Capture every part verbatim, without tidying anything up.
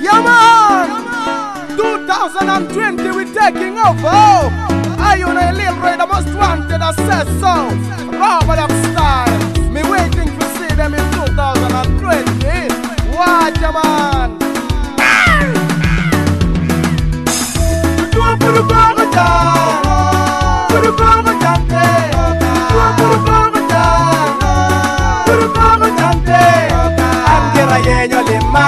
Yeah, man. twenty twenty, we taking over. I you know a little Ray, the most wanted, I said so. Robert up style. Me waiting to see them in two thousand twenty. Watch ya, man. Do for the Baba Jan. For the Baba Jan. Do for the Baba Jan. For the Baba Jan. I'm gonna hear your lima.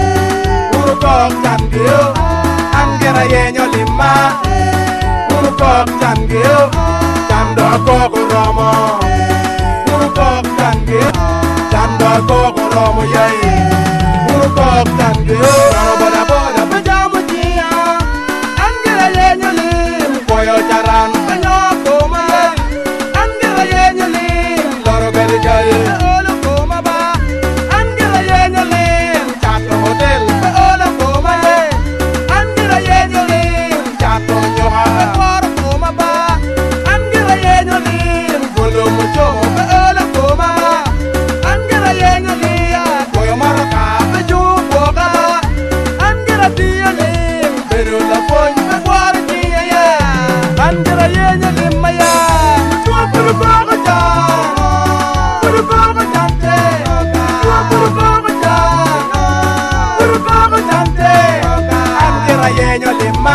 Urukok Jangil. I'm gonna hear your lima. Urukok Jangil. Jando Koko Romo. Urukok Jangil. Jando Koko Romo Yay. Urukok Jangil. Rono Boda Boda Pajamu Jia. I'm gonna hear your lim. Boyo Jaran. Panyo Koma. I'm gonna hear your lim. Loro Beli Jay. Olo Koma Ba. I'm gonna hear your lim. Chato Hotel. Olo Koma Ye. I'm gonna hear your lim. Chato Nyoha. Olo Koma Ba. I'm gonna hear your lim. Bolo Mucho. Olo Koma Ba. I'm gonna hear your lim. Boyo Maraka. Beju Boga Ba. I'm gonna be your lim. Beru La Poñ. Bekwar Jia Ya. I'm gonna hear your lim Maya. Tua Puru Boga Ja. Puru Boga Jante. Tua Puru Boga Ja. Puru Boga Jante. I'm gonna hear your lim Ma.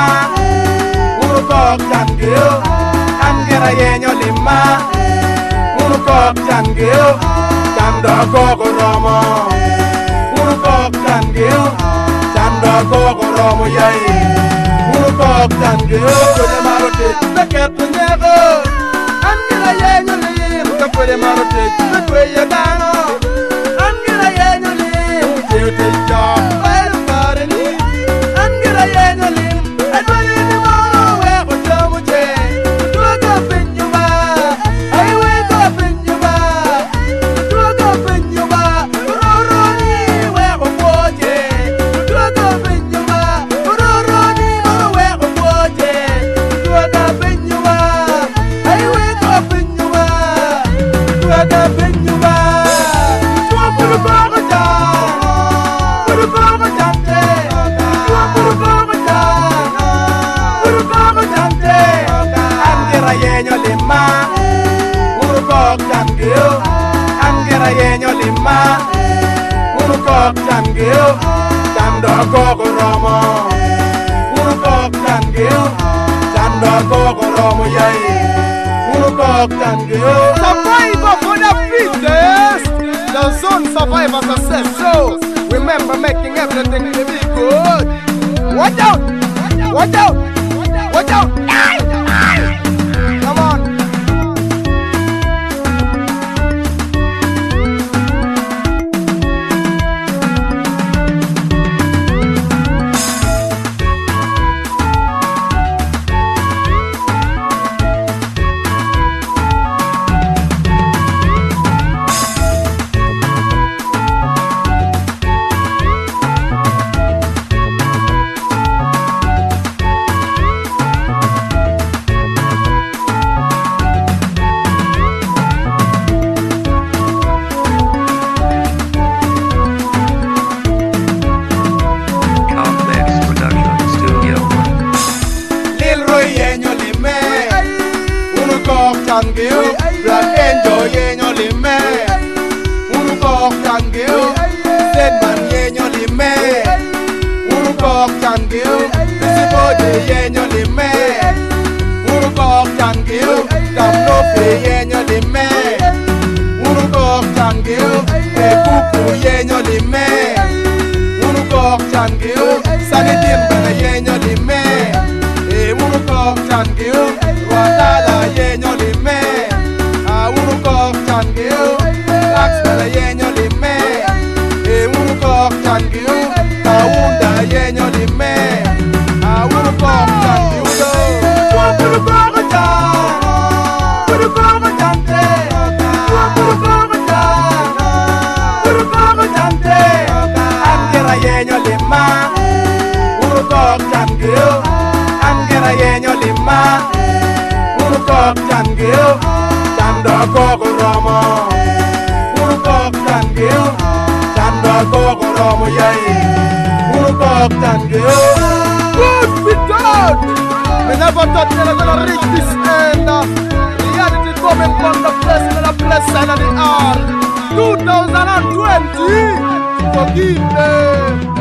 Urukok Jangil. I'm gonna hear your lim Ma. Urukok Jangil. Jando Koko Romo. Urukok Jangil. Jando Koko Romo Yay. Urukok Jangil. Kode marote. Beket Nyego. I'm gonna hear your lim. Kode marote. Bekwe Yagano. I'm gonna hear your lim. Beauty job. Well, Barney. I'm gonna hear your lim. And when you tomorrow, where was your mute? You wake up in your bar. I wake up in your bar. You wake up in your bar. Roroni, where was Woje? You wake up in your bar. Roroni, where was Woje? You wake up in your bar. I wake up in your bar. You wake up in your bar. You want to the Baba Jan. For the Baba Jante. You want to the Baba Jan. For the Baba Jante. I'm gonna hear your lima. Urukok Jangil. I'm gonna hear your lima. Urukok Jangil. Jando Koko Romo. Urukok Jangil. Jando Koko Romo Yay. Urukok Jangil. Survivor for the fittest. The zone survivor success. So remember making everything to be good. Watch out! Watch out! Watch out! Come on. Jangil, Black Angel yenyo lime. Urukok Jangil, Zedman yenyo lime. Urukok Jangil, Sibode yenyo lime. Urukok Jangil, Damnofe yenyo lime. Urukok Jangil, Ekuku yenyo lime. Urukok Jangil, Sanidimba yenyo lime. Urukok Jangil, Wadala yenyo lime. Urukok Jangil, Laxmela yenyo lime. Urukok Jangil, Kaunda yenyo lime. Urukok Jangil, Urukok Jan, Urukok Jante, Urukok Jan, Urukok Jante. Angera yenyo lima. Urukok Jangil, Angera yenyo lima. Urukok Jangil, Jando Koko Romo. Urukok Jangil, Jando Koko Romo Yay. Urukok talk and go. Good we thought. We never thought we were gonna reach this end. Reality coming from the blessing and the blessed side of the earth. two thousand twenty. Forgive them.